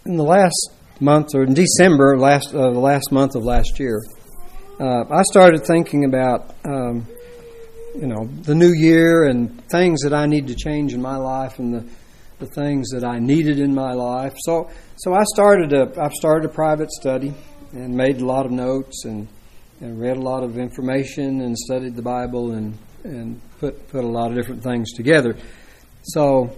In the last month, or in December, the last month of last year, I started thinking about, the new year and things that I need to change in my life and the things that I needed in my life. So I've started a private study and made a lot of notes and read a lot of information and studied the Bible and put a lot of different things together. So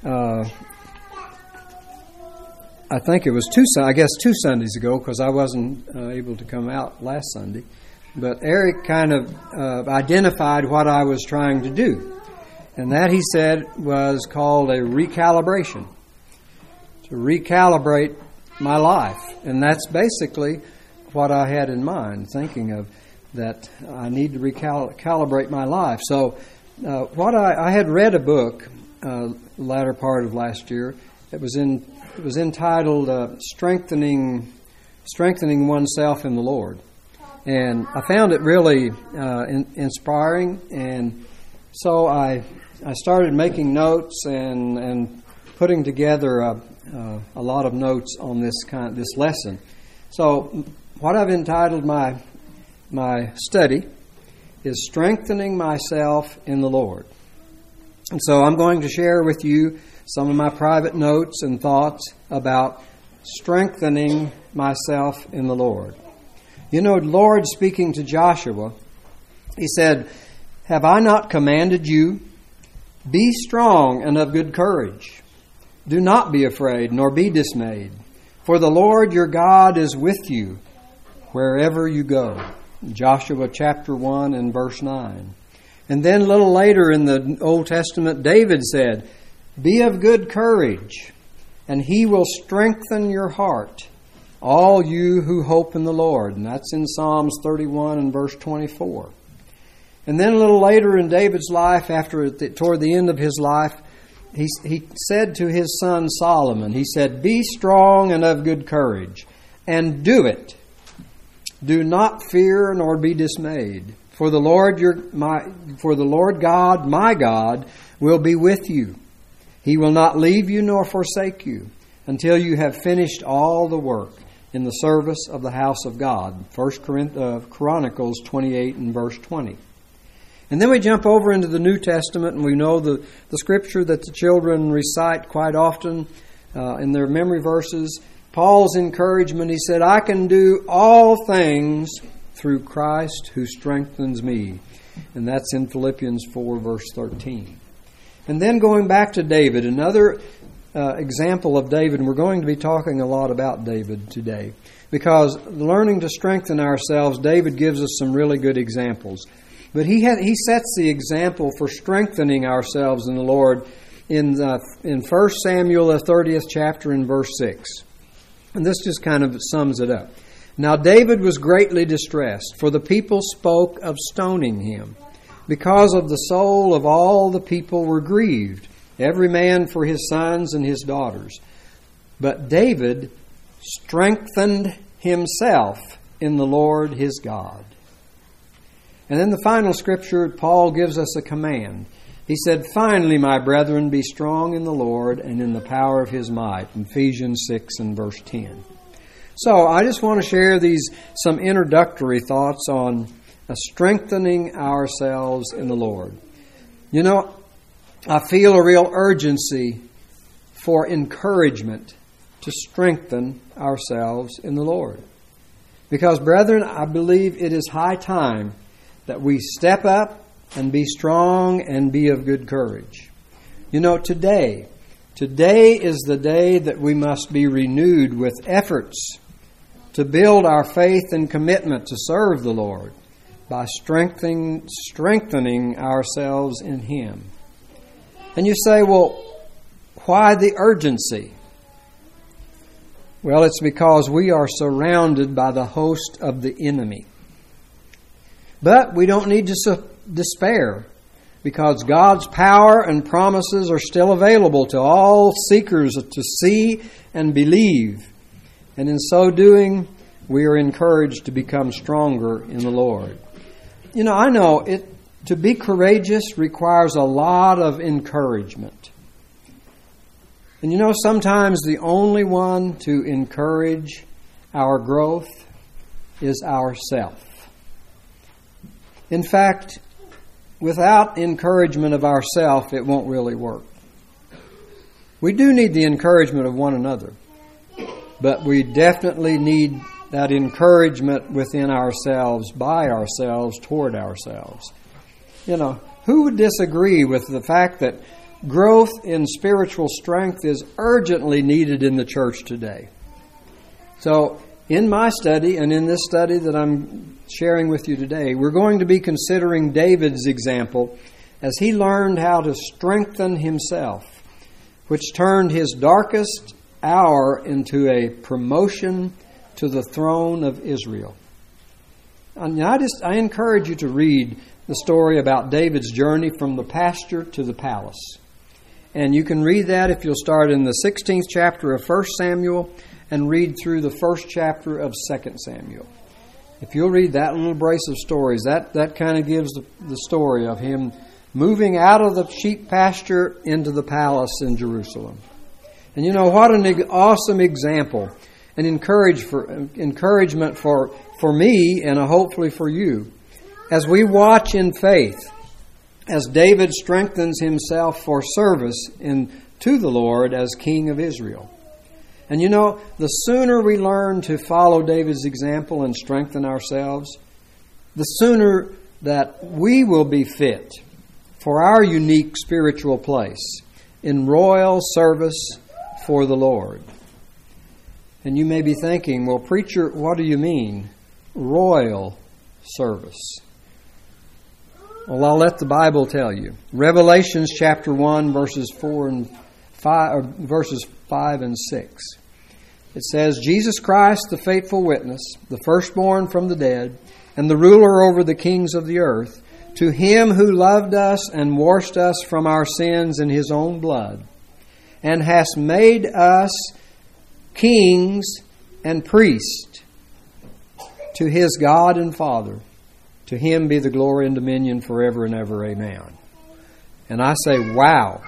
I think it was two Sundays ago, because I wasn't able to come out last Sunday. But Eric kind of identified what I was trying to do. And that, he said, was called a recalibration. To recalibrate my life. And that's basically what I had in mind, thinking of that I need to recalibrate my life. So I had read a book latter part of last year. It was entitled Strengthening Oneself in the Lord. And I found it really inspiring, and so I started making notes and putting together a lot of notes on this lesson. So what I've entitled my study is Strengthening Myself in the Lord. And so I'm going to share with you some of my private notes and thoughts about strengthening myself in the Lord. You know, the Lord speaking to Joshua, He said, "Have I not commanded you? Be strong and of good courage. Do not be afraid, nor be dismayed. For the Lord your God is with you wherever you go." Joshua chapter 1 and verse 9. And then a little later in the Old Testament, David said, "Be of good courage, and He will strengthen your heart, all you who hope in the Lord." And that's in Psalms 31 and verse 24. And then a little later in David's life, toward the end of his life, he said to his son Solomon, he said, "Be strong and of good courage, and do it. Do not fear nor be dismayed, for the Lord God, my God, will be with you. He will not leave you nor forsake you until you have finished all the work in the service of the house of God." 1 Chronicles 28 and verse 20. And then we jump over into the New Testament, and we know the scripture that the children recite quite often in their memory verses. Paul's encouragement, he said, "I can do all things through Christ who strengthens me." And that's in Philippians 4 verse 13. And then going back to David, another example of David, and we're going to be talking a lot about David today, because learning to strengthen ourselves, David gives us some really good examples. But he sets the example for strengthening ourselves in the Lord in 1 Samuel, the 30th chapter, in verse 6. And this just kind of sums it up. "Now David was greatly distressed, for the people spoke of stoning him, because of the soul of all the people were grieved, every man for his sons and his daughters. But David strengthened himself in the Lord his God." And then the final scripture, Paul gives us a command. He said, "Finally, my brethren, be strong in the Lord and in the power of His might." In Ephesians 6 and verse 10. So I just want to share some introductory thoughts on strengthening ourselves in the Lord. You know, I feel a real urgency for encouragement to strengthen ourselves in the Lord. Because, brethren, I believe it is high time that we step up and be strong and be of good courage. You know, today is the day that we must be renewed with efforts to build our faith and commitment to serve the Lord by strengthening ourselves in Him. And you say, well, why the urgency? Well, it's because we are surrounded by the host of the enemy. But we don't need to despair, because God's power and promises are still available to all seekers to see and believe. And in so doing, we are encouraged to become stronger in the Lord. You know, I know to be courageous requires a lot of encouragement. And sometimes the only one to encourage our growth is ourself. In fact, without encouragement of ourself, it won't really work. We do need the encouragement of one another, but we definitely need that encouragement within ourselves, by ourselves, toward ourselves. Who would disagree with the fact that growth in spiritual strength is urgently needed in the church today? So, in my study and in this study that I'm sharing with you today, we're going to be considering David's example as he learned how to strengthen himself, which turned his darkest hour into a promotion to the throne of Israel. And I encourage you to read the story about David's journey from the pasture to the palace. And you can read that if you'll start in the 16th chapter of 1 Samuel and read through the first chapter of 2 Samuel. If you'll read that little brace of stories, that kind of gives the story of him moving out of the sheep pasture into the palace in Jerusalem. And what an awesome example and encouragement for me and hopefully for you as we watch in faith as David strengthens himself for service to the Lord as King of Israel. And the sooner we learn to follow David's example and strengthen ourselves, the sooner that we will be fit for our unique spiritual place in royal service for the Lord. And you may be thinking, well, preacher, what do you mean, royal service? Well, I'll let the Bible tell you. Revelations chapter 1, verses 5 and 6. It says, Jesus Christ, the faithful witness, the firstborn from the dead, and the ruler over the kings of the earth, to him who loved us and washed us from our sins in his own blood, and has made us kings and priests to his God and Father. To him be the glory and dominion forever and ever. Amen. And I say, wow.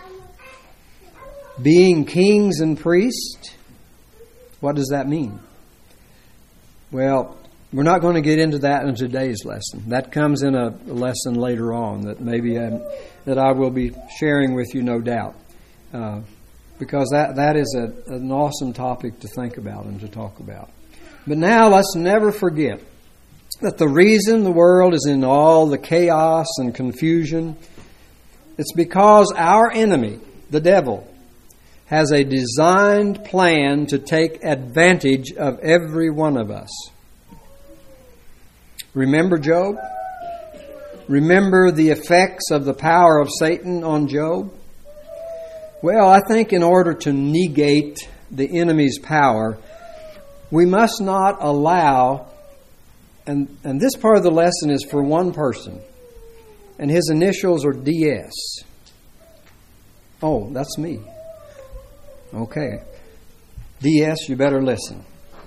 Being kings and priests, what does that mean? Well, we're not going to get into that in today's lesson. That comes in a lesson later on that maybe that I will be sharing with you, no doubt. Because that is an awesome topic to think about and to talk about. But now let's never forget that the reason the world is in all the chaos and confusion, it's because our enemy, the devil, has a designed plan to take advantage of every one of us. Remember Job? Remember the effects of the power of Satan on Job? Well, I think in order to negate the enemy's power, we must not allow, and this part of the lesson is for one person, and his initials are DS. Oh, that's me. Okay. DS, you better listen.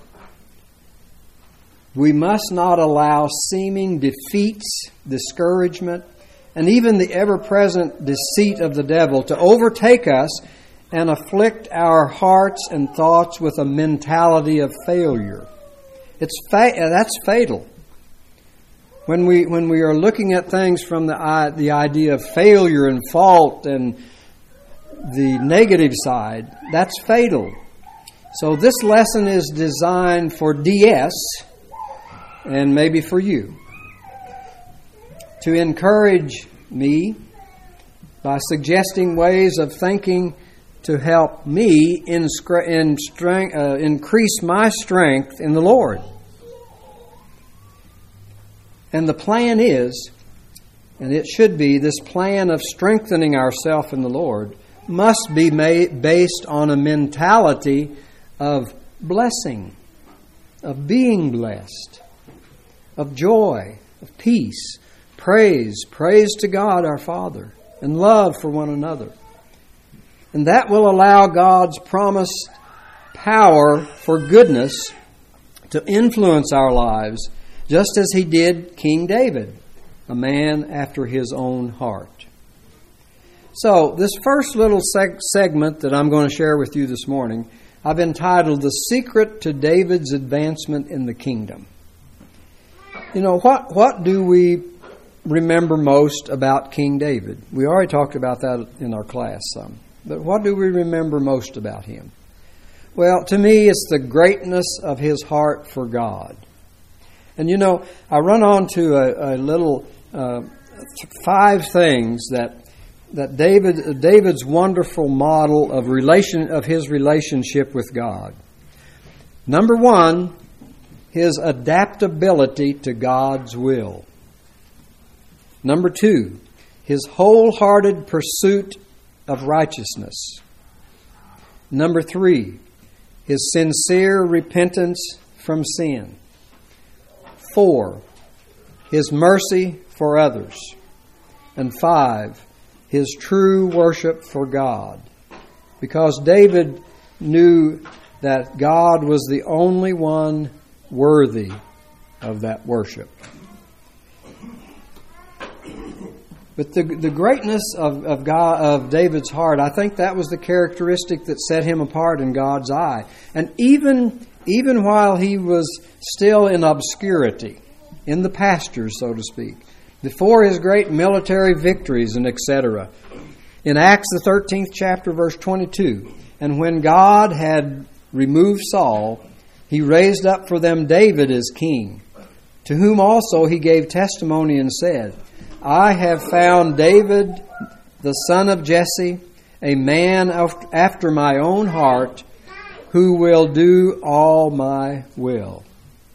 We must not allow seeming defeats, discouragement, and even the ever-present deceit of the devil to overtake us and afflict our hearts and thoughts with a mentality of failure. That's fatal. When we are looking at things from the idea of failure and fault and the negative side, that's fatal. So this lesson is designed for DS and maybe for you, to encourage me by suggesting ways of thinking to help me increase my strength in the Lord. And the plan is, and it should be, this plan of strengthening ourselves in the Lord must be based on a mentality of blessing, of being blessed, of joy, of peace, praise to God our Father, and love for one another. And that will allow God's promised power for goodness to influence our lives, just as He did King David, a man after His own heart. So, this first little segment that I'm going to share with you this morning, I've entitled The Secret to David's Advancement in the Kingdom. You know, what do we remember most about King David? We already talked about that in our class some. But what do we remember most about him? Well, to me, it's the greatness of his heart for God. And you know, I run on to a little 5 things that David's wonderful model of his relationship with God. Number 1, his adaptability to God's will. Number 2, his wholehearted pursuit of righteousness. Number 3, his sincere repentance from sin. 4, his mercy for others. And 5, his true worship for God. Because David knew that God was the only one worthy of that worship. But the greatness of David's heart, I think that was the characteristic that set him apart in God's eye. And even while he was still in obscurity, in the pastures, so to speak, before his great military victories and etc. In Acts the 13th chapter, verse 22, and when God had removed Saul, he raised up for them David as king, to whom also he gave testimony and said, I have found David, the son of Jesse, a man after my own heart, who will do all my will.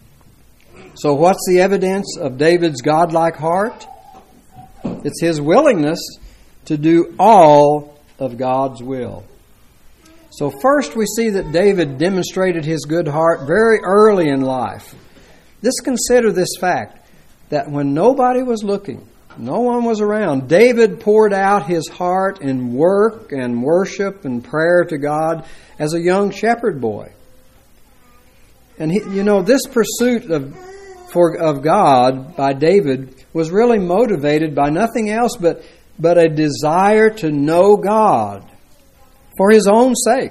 So what's the evidence of David's godlike heart? It's his willingness to do all of God's will. So first we see that David demonstrated his good heart very early in life. Just consider this fact, that when nobody was looking, no one was around, David poured out his heart in work and worship and prayer to God as a young shepherd boy. And this pursuit of God by David was really motivated by nothing else but a desire to know God for his own sake.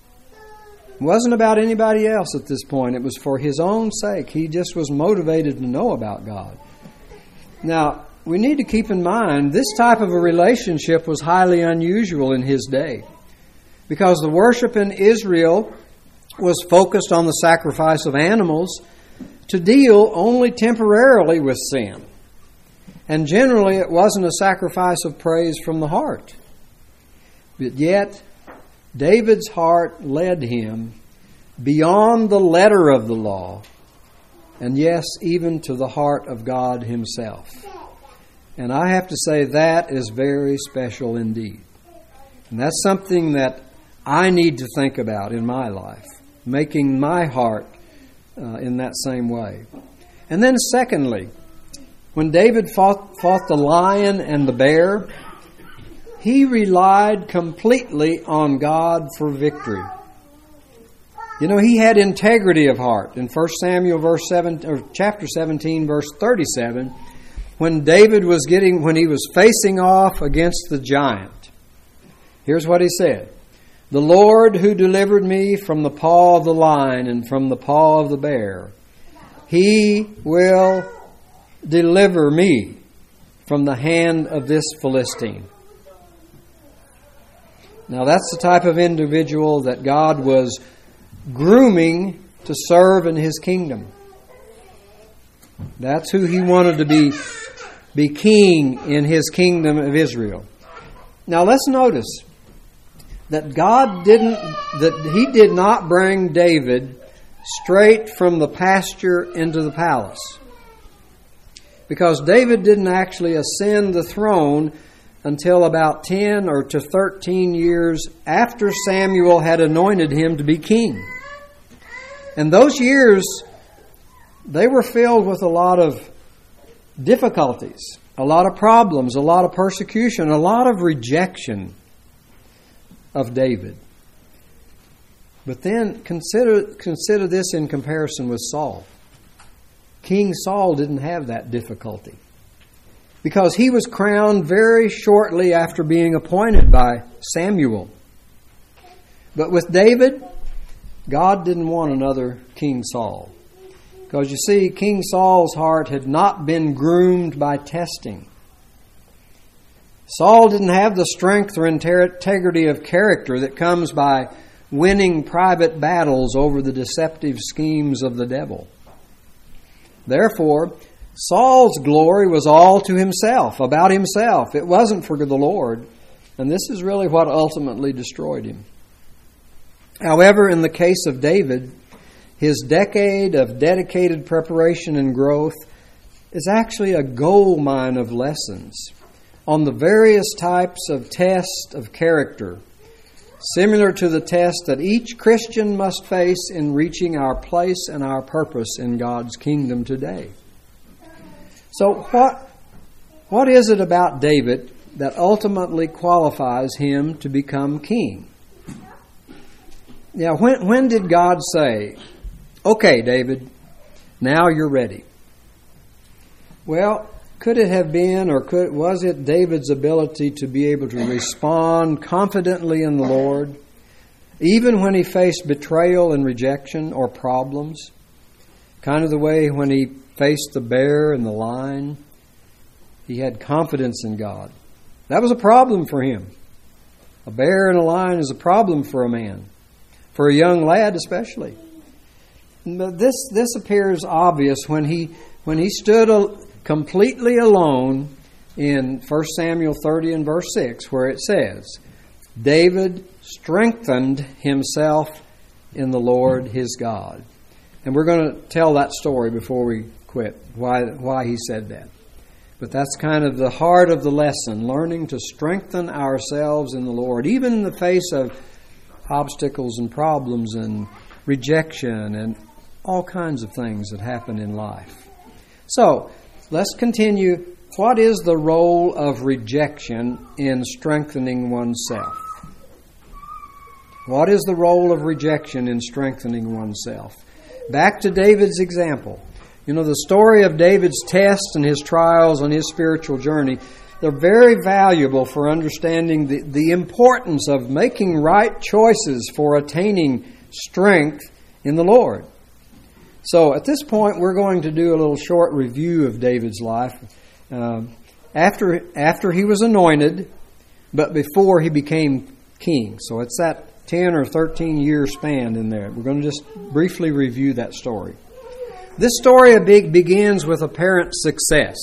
It wasn't about anybody else at this point. It was for his own sake. He just was motivated to know about God. Now, we need to keep in mind this type of a relationship was highly unusual in his day, because the worship in Israel was focused on the sacrifice of animals to deal only temporarily with sin. And generally it wasn't a sacrifice of praise from the heart. But yet, David's heart led him beyond the letter of the law, and yes, even to the heart of God Himself. And I have to say that is very special indeed. And that's something that I need to think about in my life, making my heart in that same way. And then secondly, when David fought the lion and the bear, he relied completely on God for victory. You know, he had integrity of heart. In 1 Samuel chapter 17, verse 37, when he was facing off against the giant, here's what he said: "The Lord who delivered me from the paw of the lion and from the paw of the bear, He will deliver me from the hand of this Philistine." Now that's the type of individual that God was grooming to serve in His kingdom. That's who He wanted to be king in His kingdom of Israel. Now let's notice that He did not bring David straight from the pasture into the palace, because David didn't actually ascend the throne until about 10 or to 13 years after Samuel had anointed him to be king. And those years, they were filled with a lot of difficulties, a lot of problems, a lot of persecution, a lot of rejection of David. But then consider this in comparison with Saul. King Saul didn't have that difficulty. because he was crowned very shortly after being appointed by Samuel. But with David, God didn't want another King Saul. Because you see, King Saul's heart had not been groomed by testing. Saul didn't have the strength or integrity of character that comes by winning private battles over the deceptive schemes of the devil. Therefore, Saul's glory was all to himself, about himself. It wasn't for the Lord. And this is really what ultimately destroyed him. However, in the case of David, his decade of dedicated preparation and growth is actually a gold mine of lessons on the various types of tests of character, similar to the test that each Christian must face in reaching our place and our purpose in God's kingdom today. So what is it about David that ultimately qualifies him to become king? Now, when did God say, "Okay, David, now you're ready"? Well, could it have been, or was it David's ability to be able to respond confidently in the Lord, even when he faced betrayal and rejection or problems? Kind of the way when he faced the bear and the lion, he had confidence in God. That was a problem for him. A bear and a lion is a problem for a man, for a young lad especially. But this appears obvious when he stood completely alone in 1 Samuel 30 and verse 6, where it says, David strengthened himself in the Lord his God. And we're going to tell that story before we quit, why he said that. But that's kind of the heart of the lesson, learning to strengthen ourselves in the Lord, even in the face of obstacles and problems and rejection and all kinds of things that happen in life. So, let's continue. What is the role of rejection in strengthening oneself? What is the role of rejection in strengthening oneself? Back to David's example. You know, the story of David's tests and his trials on his spiritual journey, they're very valuable for understanding the importance of making right choices for attaining strength in the Lord. So at this point, we're going to do a little short review of David's life after he was anointed, but before he became king. So it's that 10 or 13 year span in there. We're going to just briefly review that story. This story begins with apparent success,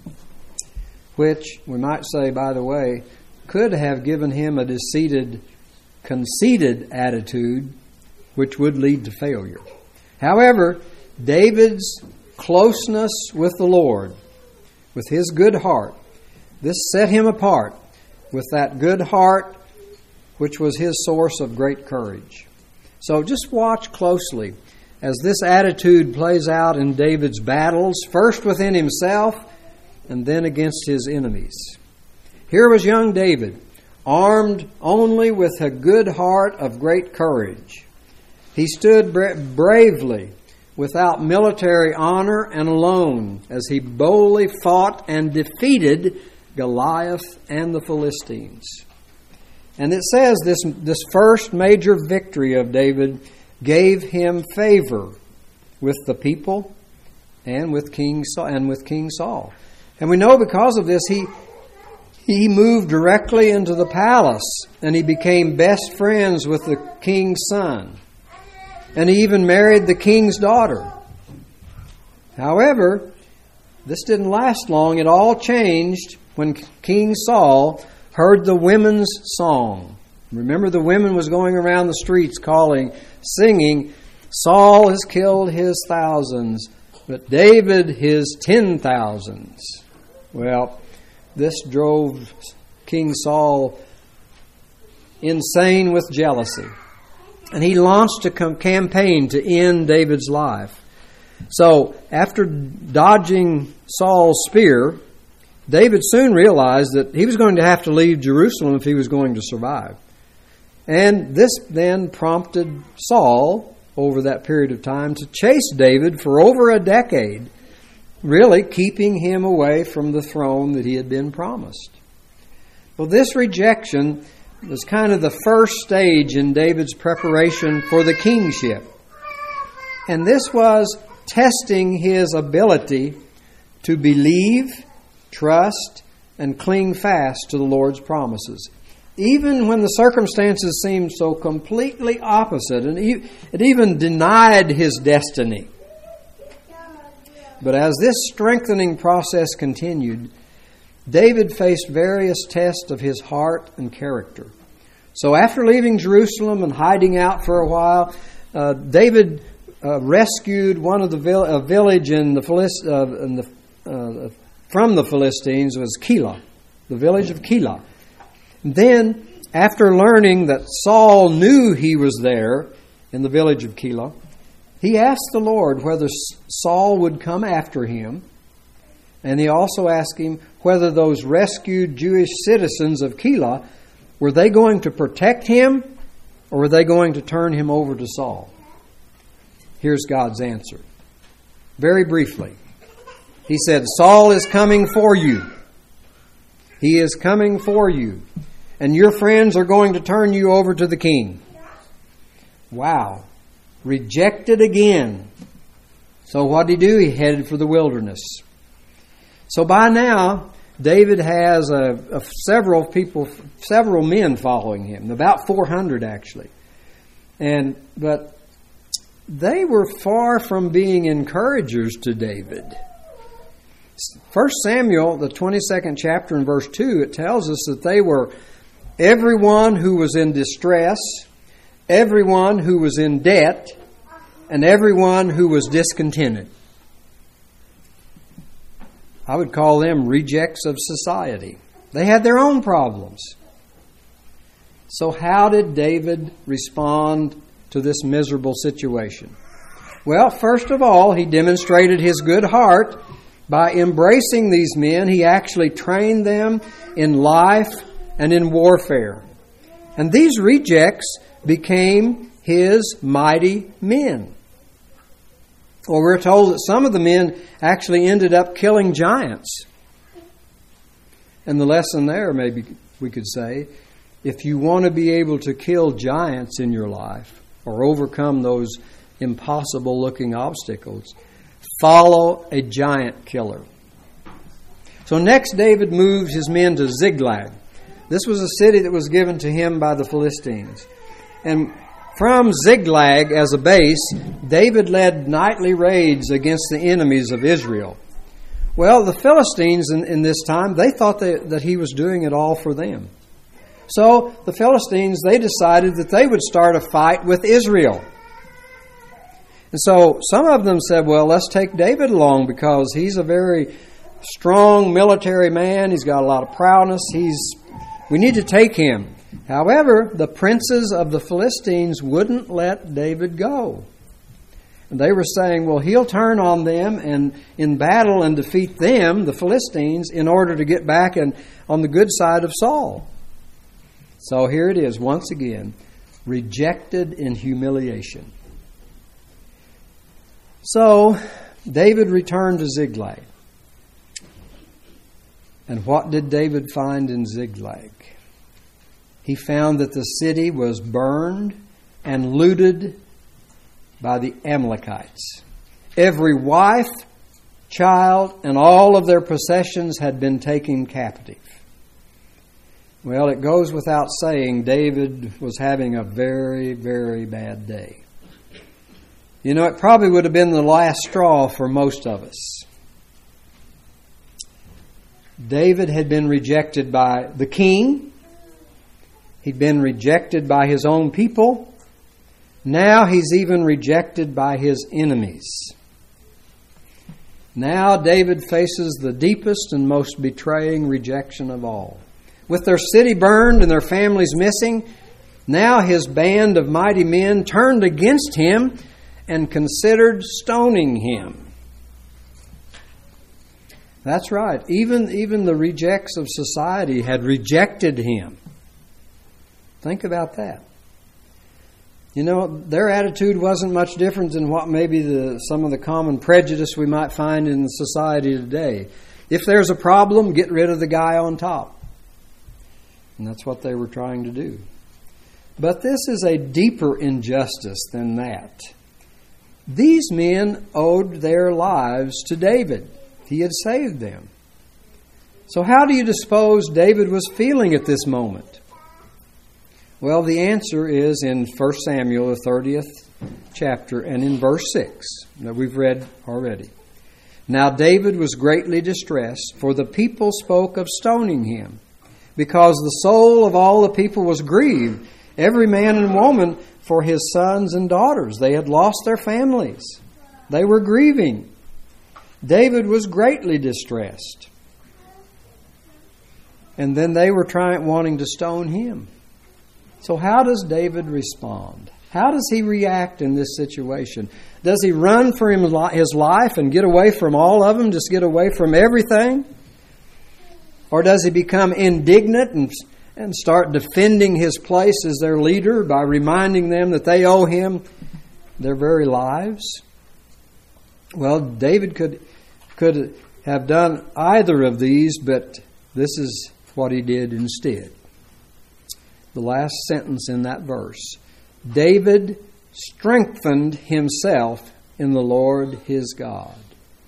which we might say, by the way, could have given him a conceited attitude, which would lead to failure. However, David's closeness with the Lord, with his good heart, this set him apart with that good heart, which was his source of great courage. So just watch closely as this attitude plays out in David's battles, first within himself and then against his enemies. Here was young David, armed only with a good heart of great courage. He stood bravely, without military honor and alone, as he boldly fought and defeated Goliath and the Philistines. And it says this first major victory of David gave him favor with the people and with King Saul. And we know because of this, he moved directly into the palace, and he became best friends with the king's son. And he even married the king's daughter. However, this didn't last long. It all changed when King Saul heard the women's song. Remember, the women was going around the streets singing, Saul has killed his thousands, but David his 10,000s. Well, this drove King Saul insane with jealousy. And he launched a campaign to end David's life. So, after dodging Saul's spear, David soon realized that he was going to have to leave Jerusalem if he was going to survive. And this then prompted Saul, over that period of time, to chase David for over a decade, really keeping him away from the throne that he had been promised. Well, this rejection was kind of the first stage in David's preparation for the kingship. And this was testing his ability to believe, trust, and cling fast to the Lord's promises, even when the circumstances seemed so completely opposite, and it even denied his destiny. But as this strengthening process continued, David faced various tests of his heart and character. So after leaving Jerusalem and hiding out for a while, David rescued one of a village from the Philistines, was Keilah, the village of Keilah. Then, after learning that Saul knew he was there in the village of Keilah, he asked the Lord whether Saul would come after him, and he also asked him whether those rescued Jewish citizens of Keilah, were they going to protect him, or were they going to turn him over to Saul? Here's God's answer. Very briefly, he said, Saul is coming for you. He is coming for you. And your friends are going to turn you over to the king. Wow. Rejected again. So what did he do? He headed for the wilderness. So by now, David has several men following him, about 400 actually. But they were far from being encouragers to David. 1 Samuel, the 22nd chapter and verse 2, it tells us that they were everyone who was in distress, everyone who was in debt, and everyone who was discontented. I would call them rejects of society. They had their own problems. So how did David respond to this miserable situation? Well, first of all, he demonstrated his good heart. By embracing these men, he actually trained them in life and in warfare. And these rejects became his mighty men. Well, we're told that some of the men actually ended up killing giants. And the lesson there, maybe we could say, if you want to be able to kill giants in your life or overcome those impossible-looking obstacles, follow a giant killer. So next, David moved his men to Ziklag. This was a city that was given to him by the Philistines. And from Ziklag as a base, David led nightly raids against the enemies of Israel. Well, the Philistines in this time, they thought that he was doing it all for them. So the Philistines, they decided that they would start a fight with Israel. And so some of them said, well, let's take David along because he's a very strong military man. He's got a lot of prowess. We need to take him. However, the princes of the Philistines wouldn't let David go. And they were saying, well, he'll turn on them and in battle and defeat them, the Philistines, in order to get back on the good side of Saul. So here it is, once again, rejected in humiliation. So David returned to Ziklag. And what did David find in Ziklag? He found that the city was burned and looted by the Amalekites. Every wife, child, and all of their possessions had been taken captive. Well, it goes without saying David was having a very, very bad day. You know, it probably would have been the last straw for most of us. David had been rejected by the king. He'd been rejected by his own people. Now he's even rejected by his enemies. Now David faces the deepest and most betraying rejection of all. With their city burned and their families missing, now his band of mighty men turned against him and considered stoning him. That's right. Even the rejects of society had rejected him. Think about that. Their attitude wasn't much different than what maybe some of the common prejudice we might find in the society today. If there's a problem, get rid of the guy on top. And that's what they were trying to do. But this is a deeper injustice than that. These men owed their lives to David. He had saved them. So how do you suppose David was feeling at this moment? Well, the answer is in 1 Samuel, the 30th chapter, and in verse 6 that we've read already. Now David was greatly distressed, for the people spoke of stoning him, because the soul of all the people was grieved, every man and woman for his sons and daughters. They had lost their families. They were grieving. David was greatly distressed. And then they were wanting to stone him. So how does David respond? How does he react in this situation? Does he run for his life and get away from all of them, just get away from everything? Or does he become indignant and start defending his place as their leader by reminding them that they owe him their very lives? Well, David could have done either of these, but this is what he did instead. The last sentence in that verse. David strengthened himself in the Lord his God.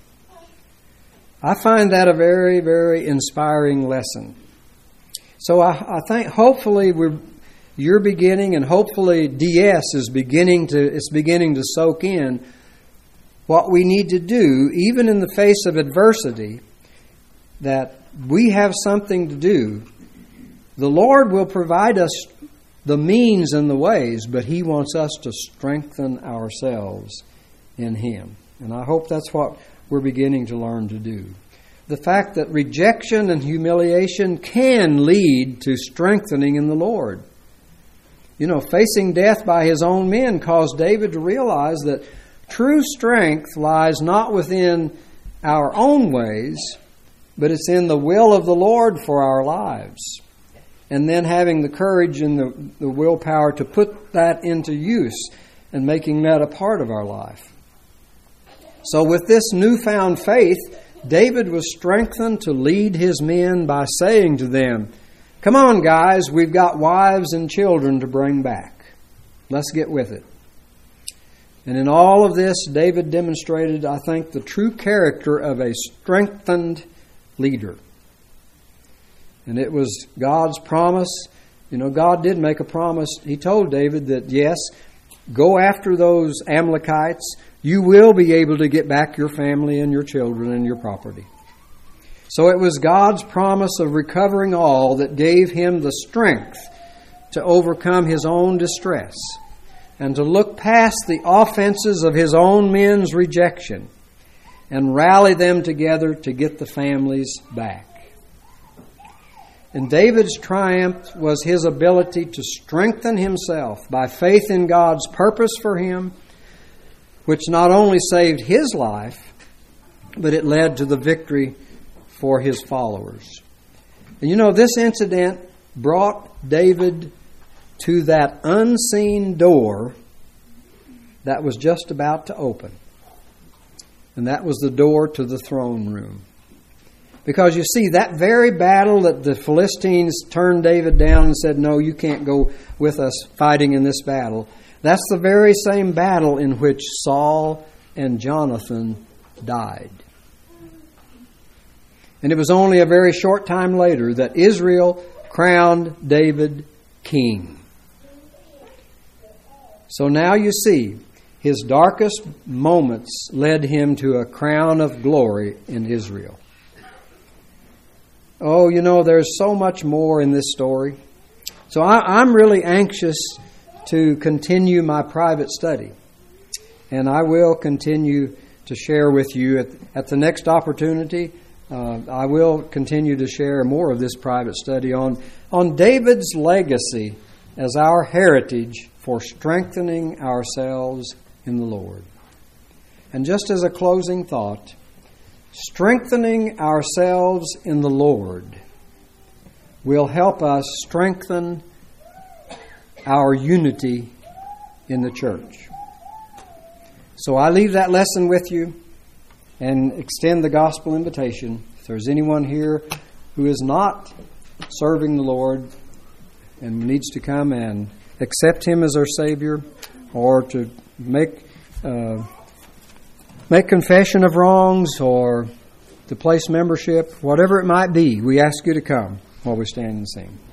I find that a very, very inspiring lesson. So I think hopefully you're beginning, and hopefully DS is beginning to soak in what we need to do, even in the face of adversity, that we have something to do. The Lord will provide us the means and the ways, but He wants us to strengthen ourselves in Him. And I hope that's what we're beginning to learn to do. The fact that rejection and humiliation can lead to strengthening in the Lord. Facing death by his own men caused David to realize that true strength lies not within our own ways, but it's in the will of the Lord for our lives. And then having the courage and the willpower to put that into use and making that a part of our life. So with this newfound faith, David was strengthened to lead his men by saying to them, "Come on, guys, we've got wives and children to bring back. Let's get with it." And in all of this, David demonstrated, I think, the true character of a strengthened leader. And it was God's promise. God did make a promise. He told David that, yes, go after those Amalekites. You will be able to get back your family and your children and your property. So it was God's promise of recovering all that gave him the strength to overcome his own distress and to look past the offenses of his own men's rejection and rally them together to get the families back. And David's triumph was his ability to strengthen himself by faith in God's purpose for him, which not only saved his life, but it led to the victory for his followers. And this incident brought David to that unseen door that was just about to open. And that was the door to the throne room. Because you see, that very battle that the Philistines turned David down and said, "No, you can't go with us fighting in this battle," that's the very same battle in which Saul and Jonathan died. And it was only a very short time later that Israel crowned David king. So now you see, his darkest moments led him to a crown of glory in Israel. Oh, there's so much more in this story. So I'm really anxious to continue my private study. And I will continue to share with you at the next opportunity. I will continue to share more of this private study on David's legacy as our heritage for strengthening ourselves in the Lord. And just as a closing thought, strengthening ourselves in the Lord will help us strengthen our unity in the church. So I leave that lesson with you and extend the gospel invitation. If there's anyone here who is not serving the Lord and needs to come and accept Him as our Savior, or to make confession of wrongs, or to place membership, whatever it might be, we ask you to come while we stand and sing.